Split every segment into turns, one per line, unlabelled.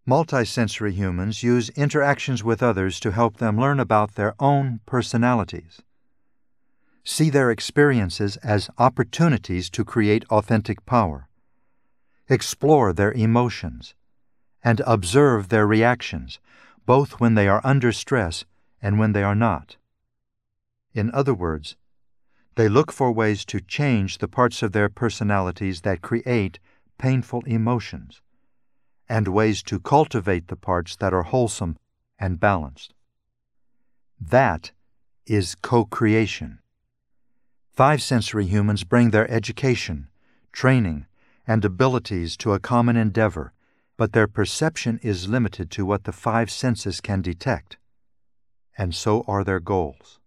Multisensory humans use interactions with others to help them learn about their own personalities, see their experiences as opportunities to create authentic power, explore their emotions, and observe their reactions, both when they are under stress and when they are not. In other words, they look for ways to change the parts of their personalities that create painful emotions, and ways to cultivate the parts that are wholesome and balanced. That is co-creation. Five-sensory humans bring their education, training, and abilities to a common endeavor, but their perception is limited to what the five senses can detect, and so are their goals.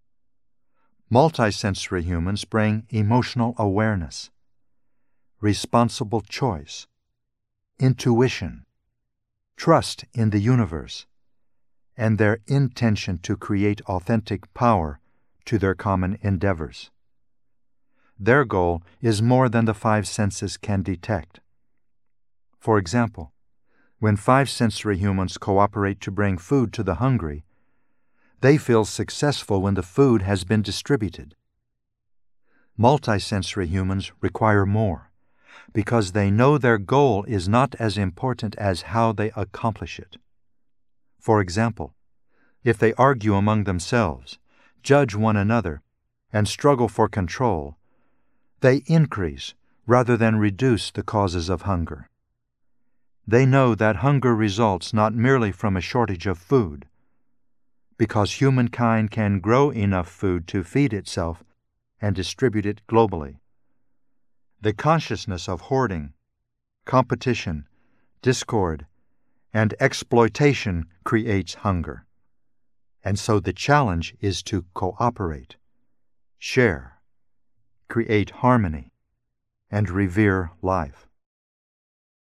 Multisensory humans bring emotional awareness, responsible choice, intuition, trust in the universe, and their intention to create authentic power to their common endeavors. Their goal is more than the five senses can detect. For example, when five-sensory humans cooperate to bring food to the hungry, they feel successful when the food has been distributed. Multisensory humans require more, because they know their goal is not as important as how they accomplish it. For example, if they argue among themselves, judge one another, and struggle for control, they increase rather than reduce the causes of hunger. They know that hunger results not merely from a shortage of food, because humankind can grow enough food to feed itself and distribute it globally. The consciousness of hoarding, competition, discord, and exploitation creates hunger. And so the challenge is to cooperate, share, create harmony, and revere life.